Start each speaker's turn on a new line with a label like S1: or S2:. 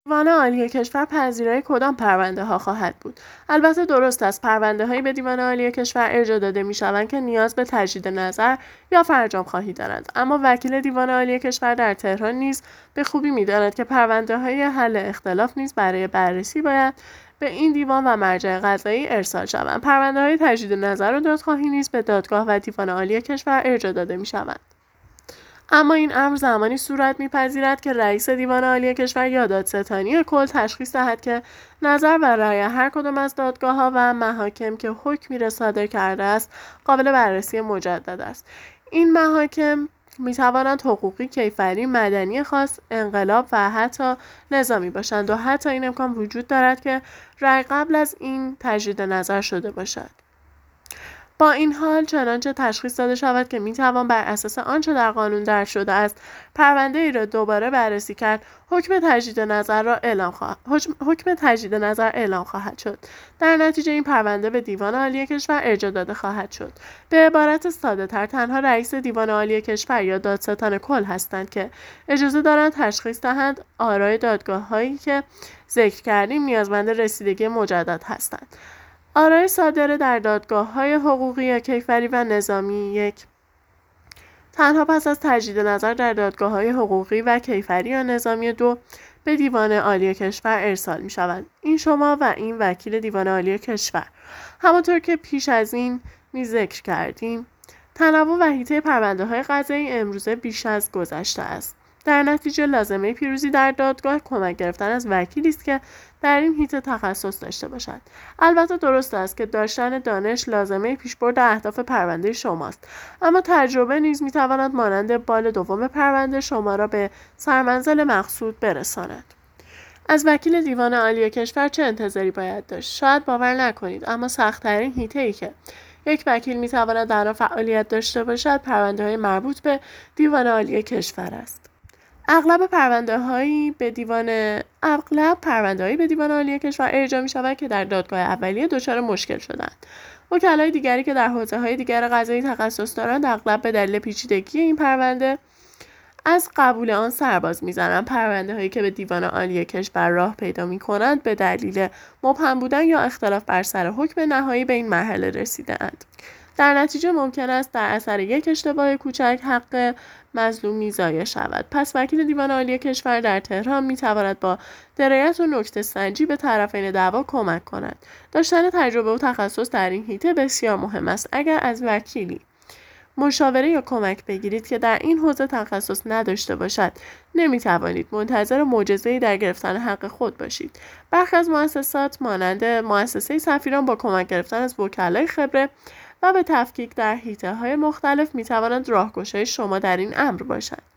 S1: دیوان عالی کشور پذیرای کدام پرونده ها خواهد بود؟ البته درست است پرونده هایی به دیوان عالی کشور ارجاع داده می شوند که نیاز به تجدید نظر یا فرجام خواهی دارند، اما وکیل دیوان عالی کشور در تهران نیز به خوبی می داند که پرونده های حل اختلاف نیز برای بررسی باید به این دیوان و مرجع قضایی ارسال شوند. پرونده های تجدید نظر و دادخواهی نیز به دادگاه و دیوان عالی کشور ارجاع داده می شوند. اما این امر زمانی صورت می‌پذیرد که رئیس دیوان عالی کشور یا دادستانی کل تشخیص دهد که نظر و رأی هر کدام از دادگاه‌ها و محاکم که حکمی را صادر کرده است قابل بررسی مجدد است. این محاکم می‌توانند حقوقی، کیفری، مدنی خاص، انقلاب و حتی نظامی باشند و حتی این امکان وجود دارد که رأی قبل از این تجدید نظر شده باشد. با این حال چنانچه تشخیص داده شود که میتوان بر اساس آنچه در قانون درج شده است پرونده ای را دوباره بررسی کرد، حکم تجدید نظر اعلام خواهد شد. در نتیجه این پرونده به دیوان عالی کشور ارجاع داده خواهد شد. به عبارت ساده تر تنها رئیس دیوان عالی کشور یا دادستان کل هستند که اجازه دارند تشخیص دهند آرای دادگاه هایی که ذکر کردیم نیازمند رسیدگی مجدد هستند. آرای صادره در دادگاه‌های حقوقی یا کیفری و نظامی یک تنها پس از تجدید نظر در دادگاه‌های حقوقی و کیفری یا نظامی دو به دیوان عالی کشور ارسال می‌شوند. این شما و این وکیل دیوان عالی کشور. همانطور که پیش از این ذکر کردیم تنوع و حیطه پرونده‌های قضایی امروزه بیش از گذشته است. در نتیجه لازمه پیروزی در دادگاه کمک گرفتن از وکیلی است که در این حیطه تخصص داشته باشد. البته درست است که داشتن دانش لازمه پیشبرد اهداف پرونده شماست، اما تجربه نیز میتواند مانند بال دوم پرونده شما را به سرمنزل مقصود برساند. از وکیل دیوان عالی کشور چه انتظاری باید داشت؟ شاید باور نکنید، اما سخت‌ترین حیطه‌ای که یک وکیل میتواند در آن فعالیت داشته باشد پرونده‌های مربوط به دیوان عالی کشور است. اغلب پرونده‌های به دیوان عالی کشور ارجاع می‌شود که در دادگاه اولیه دچار مشکل شدند. وکلای دیگری که در حوزه‌های دیگر قضایی تخصص دارند اغلب به دلیل پیچیدگی این پرونده از قبول آن سرباز می‌زنند. پرونده‌هایی که به دیوان عالی کشور راه پیدا می‌کنند به دلیل مبهم بودن یا اختلاف بر سر حکم نهایی به این مرحله رسیده‌اند. در نتیجه ممکن است در اثر یک اشتباه کوچک حق مظلومی ضایع شود. پس وکیل دیوان عالی کشور در تهران می‌تواند با درایت و نکته‌سنجی به طرفین دعوا کمک کند. داشتن تجربه و تخصص در این حیطه بسیار مهم است. اگر از وکیلی مشاوره یا کمک بگیرید که در این حوزه تخصص نداشته باشد، نمی‌توانید منتظر معجزه‌ای در گرفتن حق خود باشید. برخی از مؤسسات مانند مؤسسه سفیران با کمک گرفتن از وکلای خبره و به تفکیک در حیطه‌های مختلف می‌توانند راهگشای شما در این امر باشند.